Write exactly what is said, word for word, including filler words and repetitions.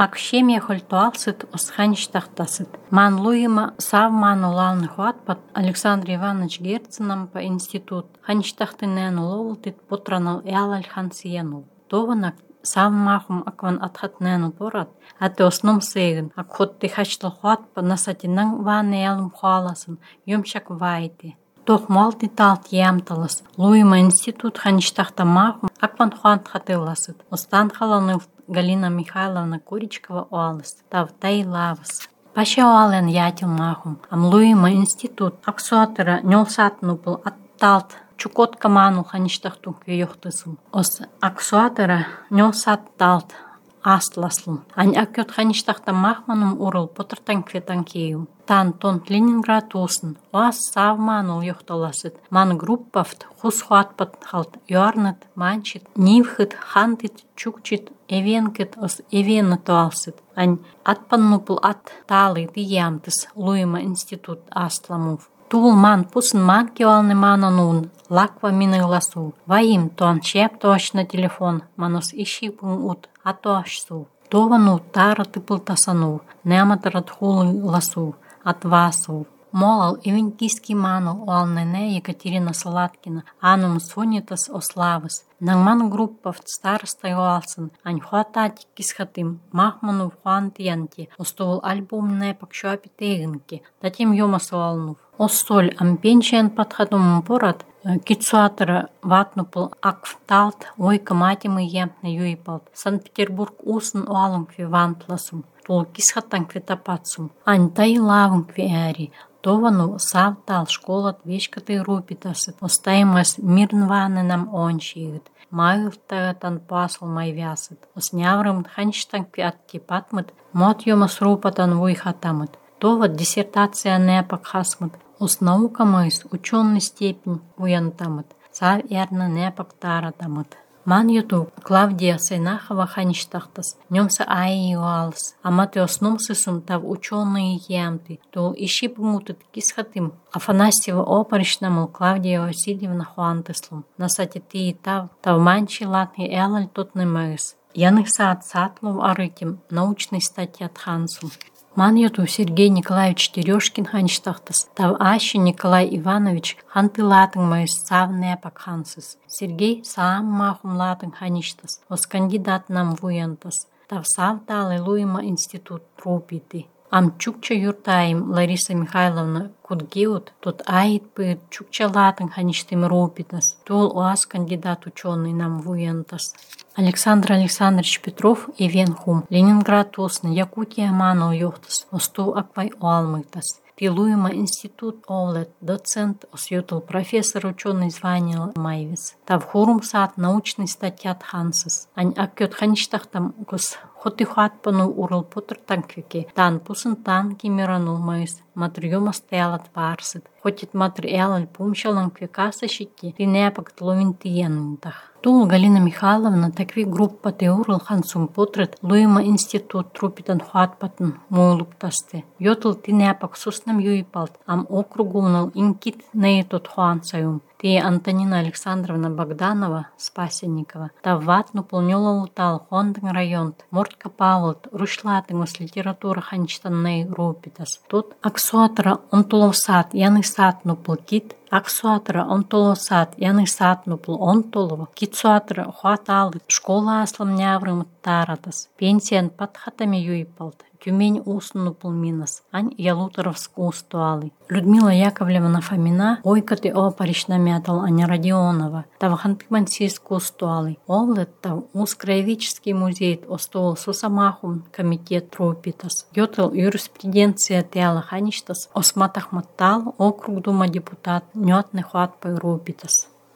Акшемия хольтуалсыт осханчтахтасыт. Ман луима сав ман улалны хуатпат Александр Иванович Герценом по институт. Ханчтахтынен уловылтит потранал ялаль хансиенул. Тованак сав махум акван атхатнену порат, а те основном сейген, ак хот ты хачлал хуатпа насатинан ванне ялым хуаласын, юмшак вайти. Тох малти талт ямталас. Луима институт ханчтахта махум акван хуант хатыласыт. Остан халаны Галина Михайловна Куричкова уалас, тав тай лавас. Паша уален ятил махум, ам луима институт аксуатера нёлсатну был атталт чукот каману ханчтахту квеёхтысым. Ос аксуатера нёлсат талт астласлым. Ань акёт ханчтахта махманум урыл потыртан кветан кею. Тан тон Ленинград усын, оас сав манул ёхталасыт. Ман группафт хус хуатпат халт юарнат, манчит, нивхыт, хантит, чукчит, эвенкет ос эвена туалсыт. Ань атпаннупыл ат талы диямтыс луима институт астламув. Тул ман пусын ман кевалны мананун, лаква мины ласу. Ваим тон чеп точно телефон, манос ищи пун ут, а точсу. Товану тара тыпыл тасану, нематарат хулы ласу, отвасу. Молал ивентийский манул уалнене Екатерина Салаткина, анум сонитас ославас. Нангман группа в старостой уалсын, ань хуататик кисхатым, махману хуантиянти, остовал альбом не пакшуапи тегенки, татим йомас уалнув. Остоль ампенчен подхатум порат, кицуатора ватнупл акфталт, ойка матимы емпна юйпалт. Санкт-Петербург усын уалым квивантласым, тул кисхатан квитапатсум, ань тай лавым квиари. Товану савтал школат вечкаты рупитасыт, остаймас мирнванынам ончиют. Майылтагатан пасыл майвясыт, осняврым ханчтан квятти патмыт, мот йомас рупатан вуйхатамыт. Това диссертация непак хасмыт, ос наука мыс ученый степень уянтамыт, сав ярна непак таратамыт. Ман юту Клавдия Сайнахова ханчтахтас, нёмса аи уалс, аматы основсысым тав ученые ямты, тул ищи пумутыт кисхатым, Афанасьева опоричнамыл Клавдия Васильевна хуантыслым, насати ты тав, тав манчи латни элаль тотны мыс. Яных саат сатлов арытим, научный статья тхансум. Ман юту Сергей Николаевич Терешкин ханчтахтас, тав ащи Николай Иванович ханты латың майыс сав непак хансыс. Сергей саам махум латың ханичтас, ос кандидат нам вуянтас, тав сав талы луима институт рупиты. Ам чукча юртаим Лариса Михайловна кудгеут, тот аид пыт чукча латың ханичтым рупитас, тул уаз кандидат ученый нам вуянтас. Александр Александрович Петров и Венхум, Ленинград усны, Якутия манул юхтас, осту аквай уалмыктас. Пилуема институт овлет, доцент, осъютл профессор ученый звание майвис. Тав хурум саат научный статья хансас. Ань аккет ханчтахтам гус хоты хуатпану урыл потр танквики. Тан пусын танки миранул майс. Матрюма стоялат варсит. Хотит материал пумшалан квикаса щики, ты непак тловинтиеннтах. Тул Галина Михайловна такви группа теурл хансум потрет луима институт трупитан хуатпатан муулуптасты. Йотл ты непак суснам юйпалт, ам округунал инкит нейтот хуансаюм. Ты Антонина Александровна Богданова, Спасенникова, та ватну полнюла лутал Хонден район, Мортка Павлт, рушлатынгус литература ханчтанней рупитас. Тут аксуатра онтоловсат, яны сатну полкит, аксуатра онтоловсат, яны сатну пол онтолова, китсуатра хуаталы, школа аслам няврым таратас, пенсиян подхатами юйпалт. Тюмень усну пулминас, ань ялуторовск устуалы. Людмила Яковлевна Фомина, ойкаты опарична мятал Аня Родионова, тав хантымансийск устуалы. Овлет тав Узкраевический музей остол сусамахум комитет трупитас. Йотел юриспруденция тяла хаништас, осматах маттал, округ дума депутат, нётны хватпай рупитас.